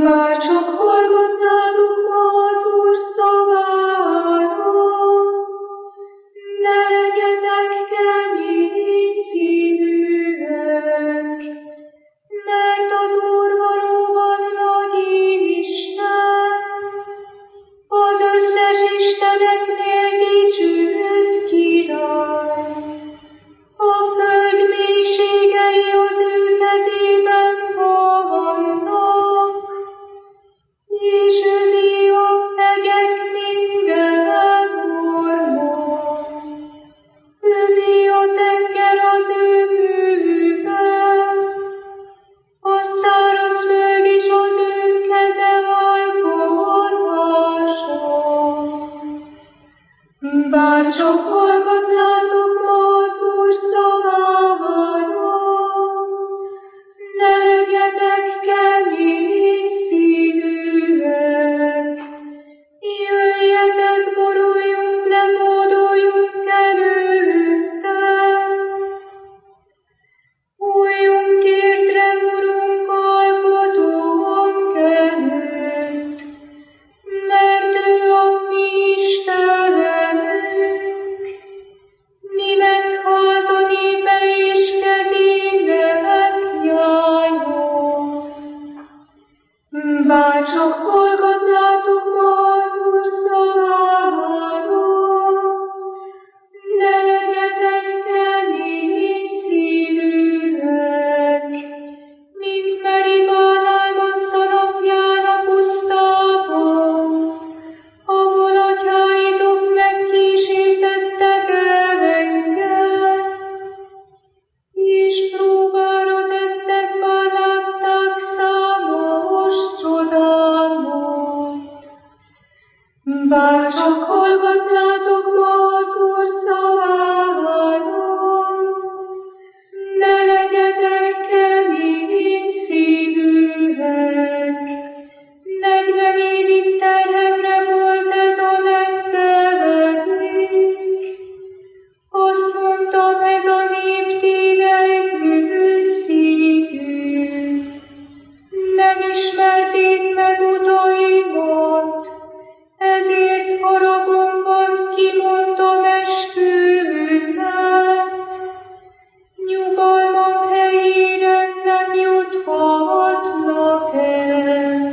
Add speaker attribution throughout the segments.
Speaker 1: Bár csak hallgatnátok ma az Úr szaváról, ne legyetek kemény szívűek, mert az Úr valóban nagy Isten, az összes isteneknél dicsőbb király. A föld mélységei az ő kezében vannak, és övé a hegyek minden ormon. Övé a tenger az ő műve, a száraz föld is az ő keze alkotása. Bár csak hallgatnátok ma az Úr szaváról, ne legyetek kemény szívűek. Jöjjetek, boruljunk le, módoljunk előtte. Újjunk térdre, Urunk, alkotónk előtt, mert ő a mi Istenünk. Mi megháza népe és kezének nyájunk. Bár csak hallgatnátok ma az Úr szaváról, ne legyetek kemény szívűek, mint Meribánál Massza napján a pusztában, ahol atyáitok megkísértettek engem, és próbára tettek, bár látták számos csodámat. Bár csak hallgatnátok ma az Úr szaváról, ne legyetek kemény szívűek. 40 évig terhemre volt ez a nemzedék. Azt mondtam, ez a nép tévegő szívű. Nem ismerték meg utaimat, ezért haragomban kimondtam esküvőmet. Nyugalmam helyére nem juthatnak el.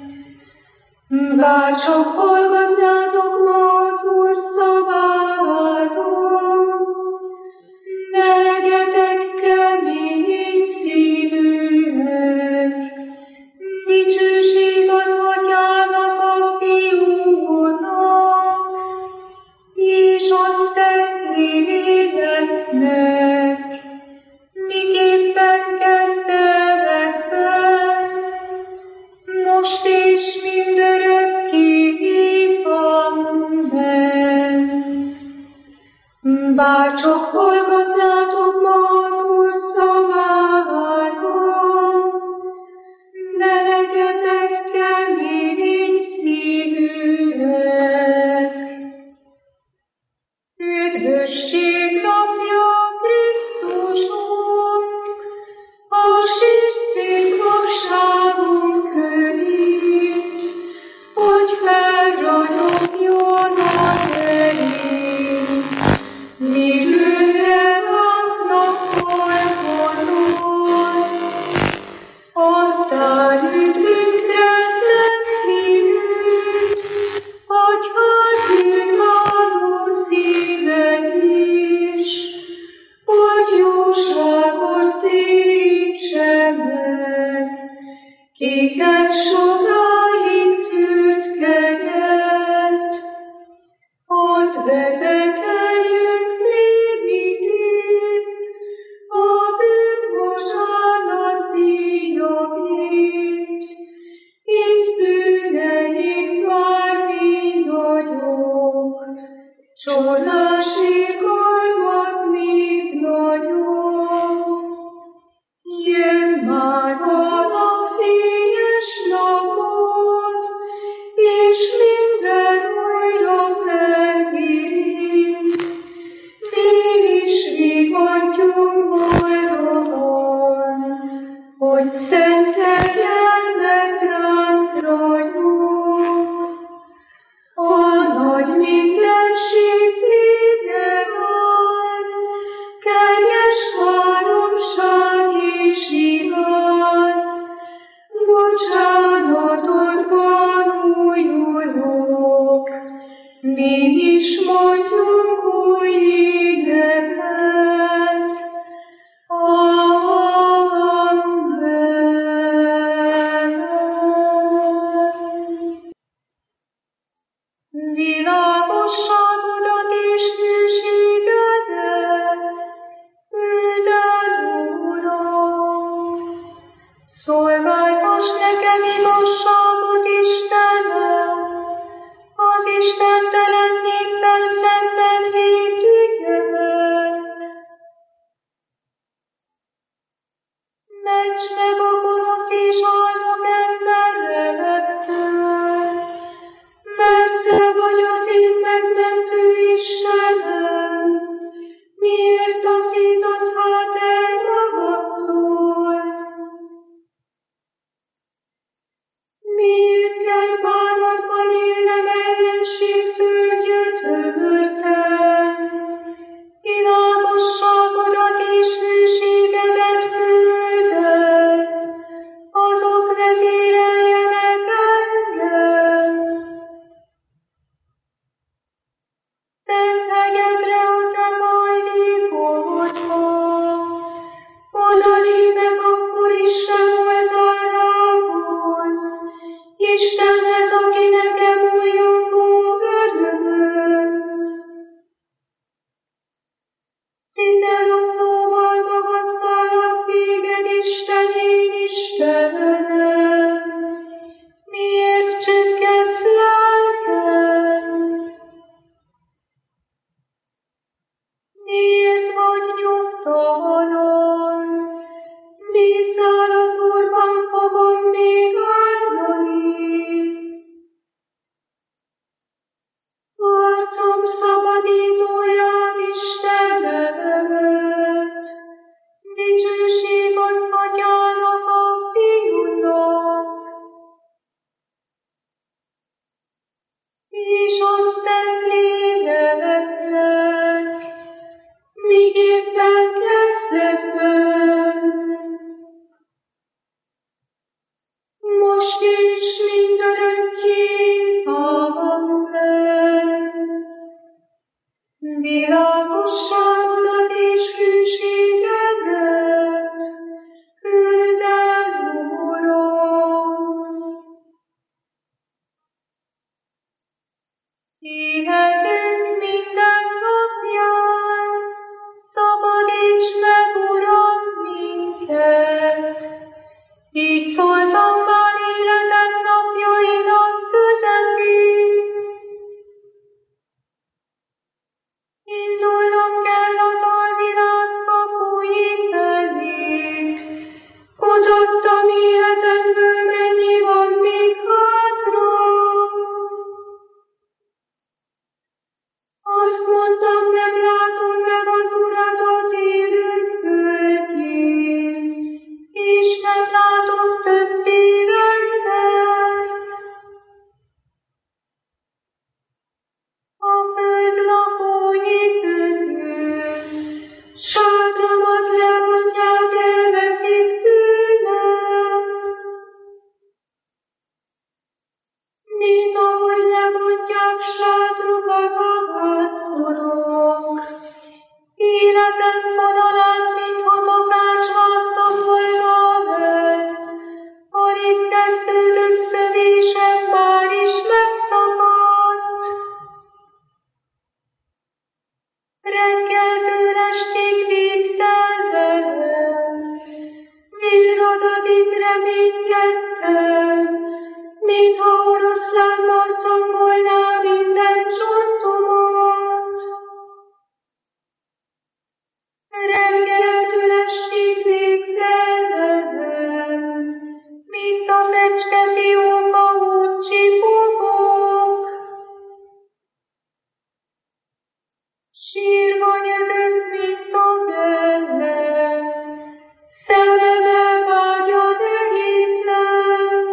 Speaker 1: Bár csak hallgatnátok ma az Úr szaváról, ne legyetek kemény szívűek. Dicsőség az Atyának, a Fiúnak, és a Szentléleknek, miképpen kezdetekben, most és mindörökké. Amen. Bár csak hallgatnátok ma az Úr szaváról, ne legyetek kemény szívűek. Üdvösség napja Krisztusunk, a sírszét vakságunk körét, hogy felragyogjon az erény. Mérőre vágnak hordozol, adtál üdvünkre szent időt, hogy hát bűnvalló szíved is, hogy jóságot térítse meg, kiket sokáig tűrt kegyet. Ott vezekeljünk némiképp, a bűnbocsánat díjaként, hisz bűneink bármi nagyok, csodás irgalmat még nagyobb. Jön már a napfényes napot, és minden újra felvirít. Mi is vigantjunk boldogan, hogy szent kegyelmed ránk mi is mondjunk új éneket. Amen. Világosságodat és hűségedet küld el, Uram. Szolgáltass nekem igazságot, Istenem, az istentelen néppel szemben védt ügyemet. Ments meg a gonosz és álnok emberektől, mert te vagy az én megmentő Istenem. Miért taszítasz hát el magadtól? Miért kell bánatban élnem ellenségtől gyötörten? Világosságodat és hűségedet külded, azok vezéreljenek engem. Szent hegyedre a te hajlékovodba, oda lépek akkor Isten oldalához, Istenhez, aki nekem újjongó örömöm. Citera szóval magasztallak téged, Isten, én Istenem. Miért csüggedsz lelkem? Miért vagy nyugtalan? Bízzál az Úrban, fogom még áldani. Arcom szabadítóját, Istenemet, dicsőség az Atyának, a Fiúnak, és a Szentléleknek, miképpen kezdetben, most és mindörökké. Amen. Világosságodat és hűségedet küld el, Uram. Életünk minden napján szabadíts meg, Uram, minket. Így szóltam már életem napjainak közepén. Indulnom kell az alvilág kapui felé. Kutattam életemből, mennyi van még hátra. Azt mondtam, nem látom meg az Urat, az élők földjén, és nem látom többé rendet. A föld lakói közül sátramat levontják, elveszik tőlem, mint ahogy levontják sátrukat a pásztorok. Életem fonalát, mintha takács vágta volna meg, alig kezdődött szövésem, már is megszakadt. Reggeltől estig végzel velem, véradatig reménykedtem, mintha oroszlán marcangolná minden csontomat. Reggeltől estig végzel velem, mint a fecskefióka úgy csipogok. Sírva nyögök, mint a gelle, szemem elvágyad egészen.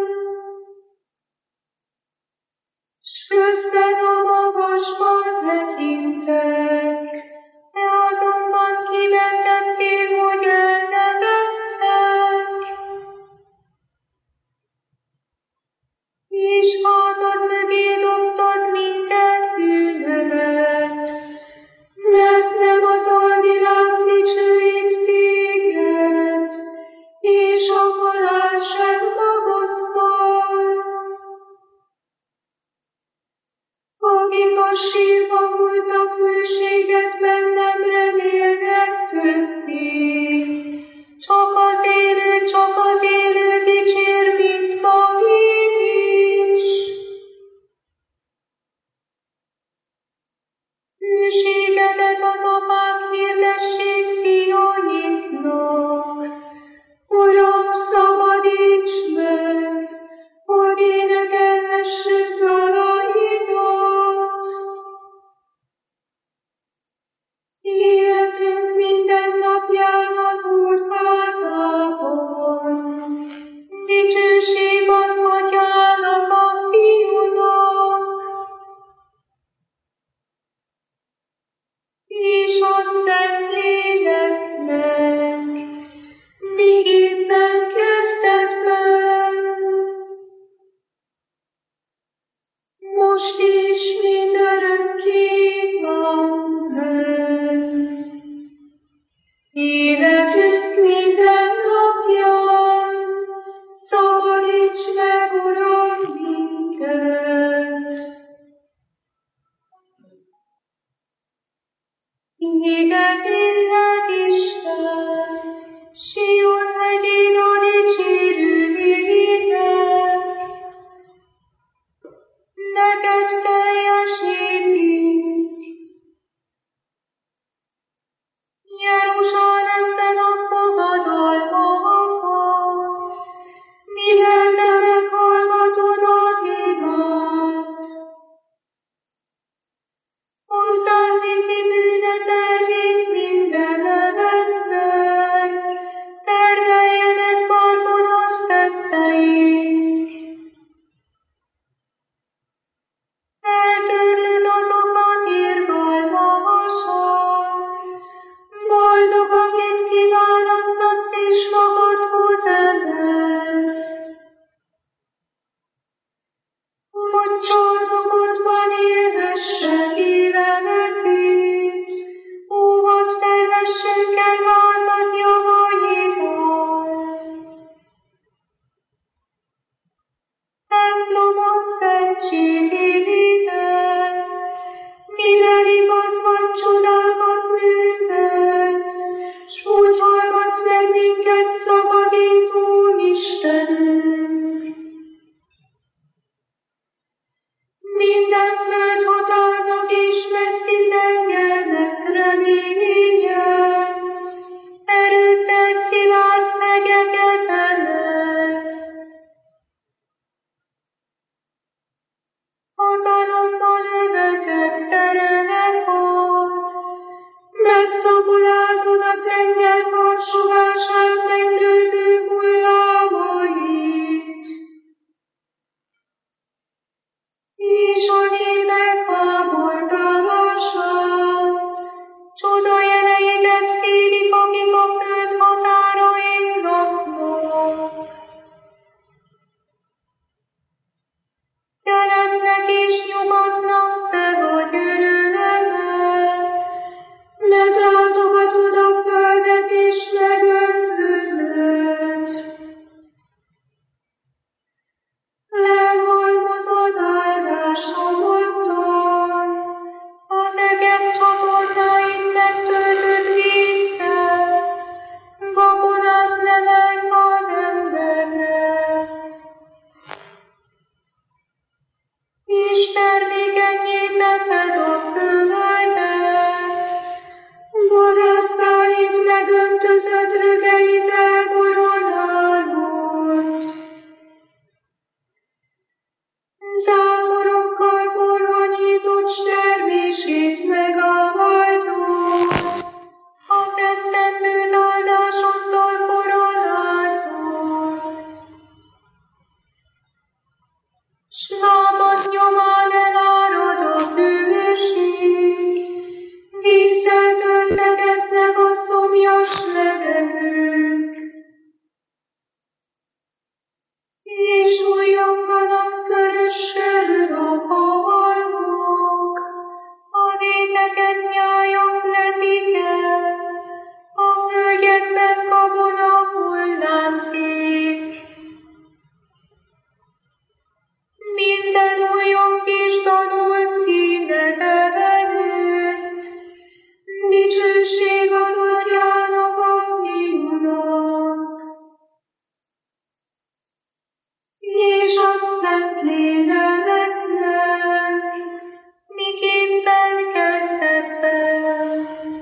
Speaker 1: szent léleknek, miképpen kezdetben,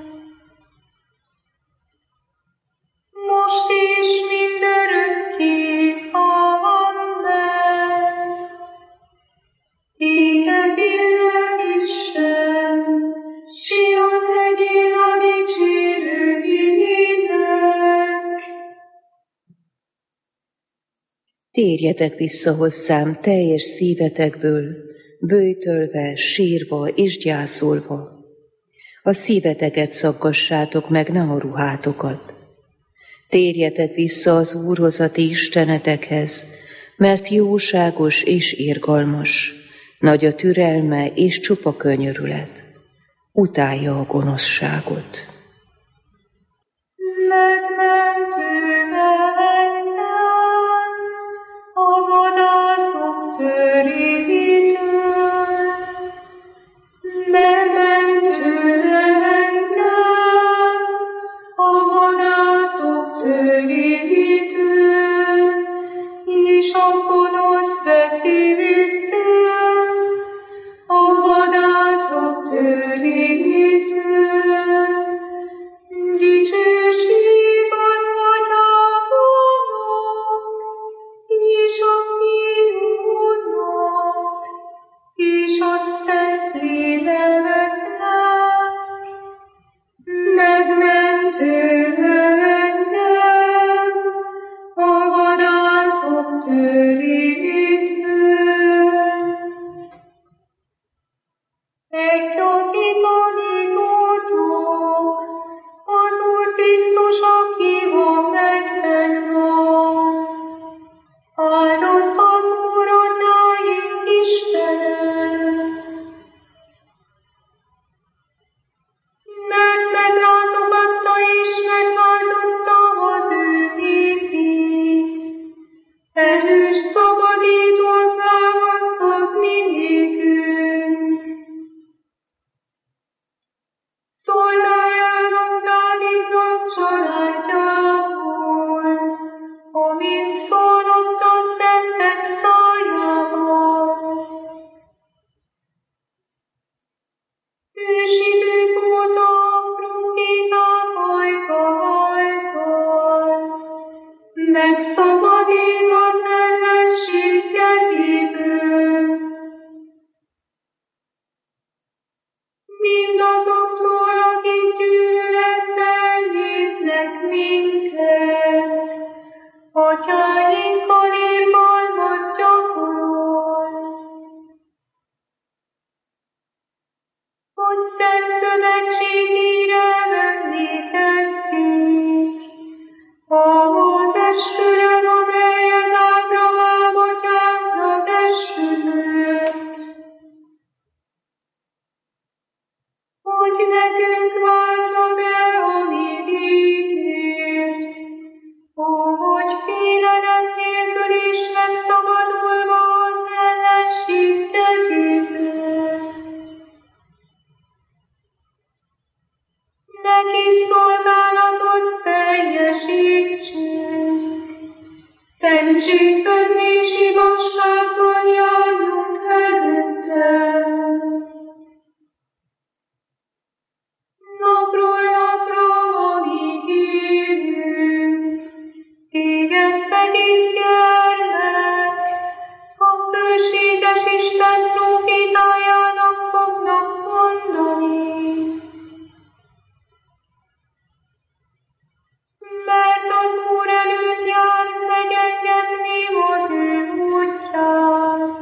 Speaker 1: most is mindörökké. Amen. Téged illek, Isten, Sion hegyén a dicsérő ének.
Speaker 2: Térjetek vissza hozzám teljes szívetekből, böjtölve, sírva és gyászolva. A szíveteket szaggassátok meg, ne a ruhátokat. Térjetek vissza az Úrhoz, a ti istenetekhez, mert jóságos és irgalmas, nagy a türelme és csupa könyörület. Utálja a gonoszságot.
Speaker 1: Megmentően a vadászok törétől, megmentően a vadászok törétől, és a gonosz beszédtől, a vadászok törétől. Dicsőség az Atyának, és a Fiúnak, és a Szent Léleknek, megmentően engem a vadászok törétől. Egy aki tanítótok, az Úr Krisztus, aki a mennyben van. Áldott az Úr atyáink Istene, mert meglátogatta és megváltotta az ő népét. Erős szabadítót választott minékünk. Szolgáljának Dávidnak családjából, amint szólott a szentek szájával. Ősidők óta a proféták ajka által megszabadít az ellenség kezéből. Mindazoktól, akik gyűlölettel néznek minket, atyáinkkal irgalmat gyakorolt. Hogy szent szövetségére venni tesszék, ahhoz esküre, amelyet Ábrahám atyánknak esküdött. Hogy nekünk váltja be, amit ígért, hogy félelem nélkül is megszabadulva az ellenség kezéből. Neki szolgálatot teljesítsünk, szentségben és igazságban járjunk előtte. Napról napra, amíg élünk, téged pedig gyermek, a bőséges Isten prófétájának fognak mondani. Mert az Úr előtt jár szegyengetni az ő útját,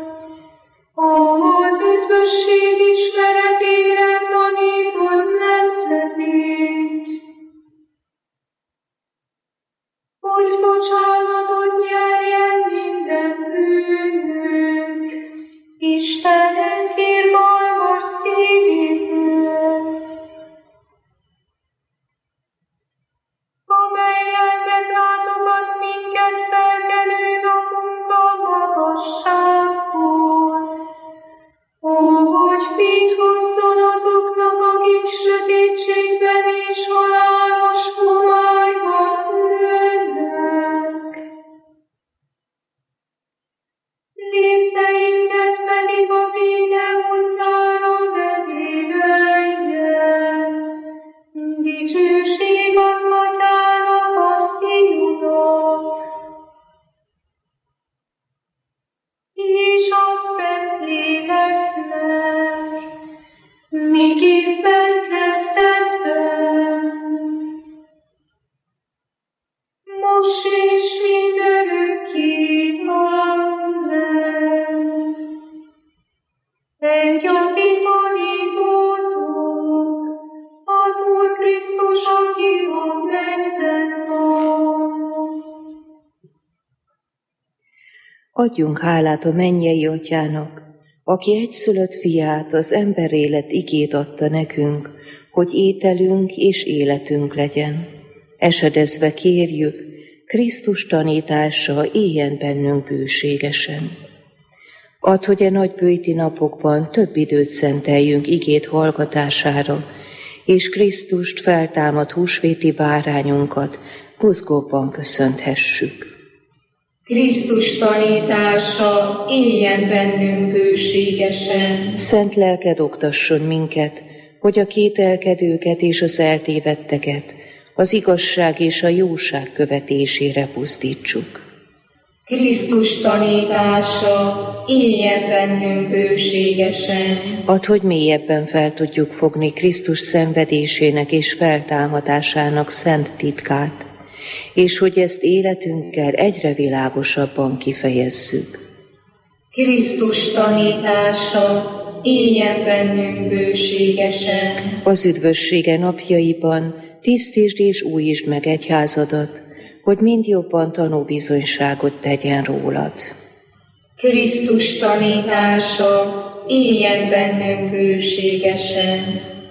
Speaker 2: Adjunk hálát a mennyei Atyának, aki egyszülött fiát, az emberélet igét adta nekünk, hogy ételünk és életünk legyen. Esedezve kérjük, Krisztus tanítása éljen bennünk bőségesen. Add, hogy a nagybőjti napokban több időt szenteljünk igét hallgatására, és Krisztust feltámadt húsvéti bárányunkat buzgóbban köszönthessük.
Speaker 1: Krisztus tanítása éljen bennünk bőségesen.
Speaker 2: Szent lelked oktasson minket, hogy a kételkedőket és az eltévedteket az igazság és a jóság követésére buzdítsuk.
Speaker 1: Krisztus tanítása éljen bennünk bőségesen.
Speaker 2: Add, hogy mélyebben fel tudjuk fogni Krisztus szenvedésének és feltámadásának szent titkát, és hogy ezt életünkkel egyre világosabban kifejezzük.
Speaker 1: Krisztus tanítása éljen bennünk bőségesen.
Speaker 2: Az üdvössége napjaiban tisztítsd és újítsd meg egyházadat, hogy mind jobban tanúbizonyságot tegyen rólad.
Speaker 1: Krisztus tanítása éljen bennünk bőségesen.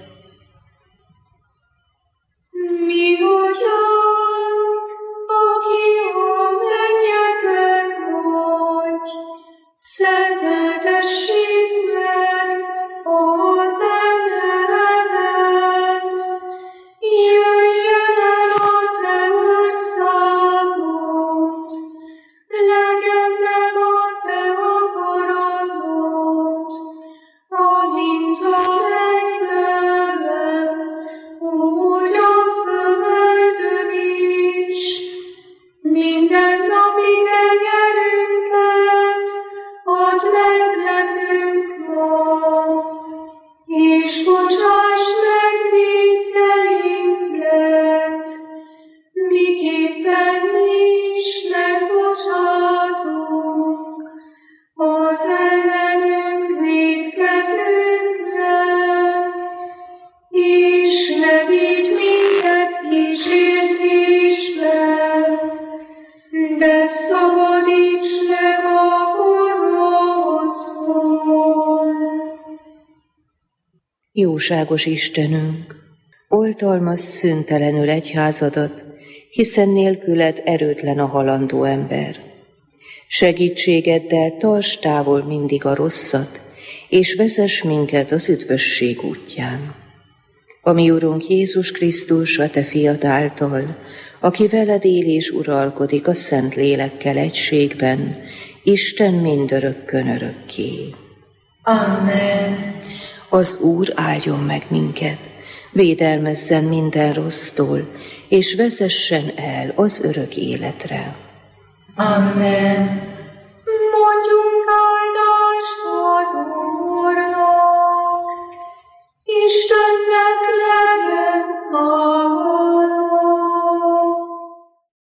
Speaker 1: Mi Atyánk, aki a mennyekben vagy, szenteltessék meg a te neved. Jöjjön el a te országod, legyen meg a te akaratod, amint a mennyben, úgy a földön is. Minden napi kenyerünket add meg nekünk ma, és bocsáss meg vétkeinket, miképpen mi is megbocsátunk az ellenünk vétkezőknek, és ne vigy minket kísértésbe, de szabadíts meg a gonosztól.
Speaker 2: Jóságos Istenünk, oltalmazd szüntelenül egyházadat, hiszen nélküled erőtlen a halandó ember. Segítségeddel tartsd távol mindig a rosszat, és vezess minket az üdvösség útján. A mi Urunk Jézus Krisztus, a te fiad által, aki veled él és uralkodik a Szent Lélekkel egységben, Isten mindörökkön örökké.
Speaker 1: Amen.
Speaker 2: Az Úr áldjon meg minket, védelmezzen minden rossztól, és vezessen el az örök életre.
Speaker 1: Amen.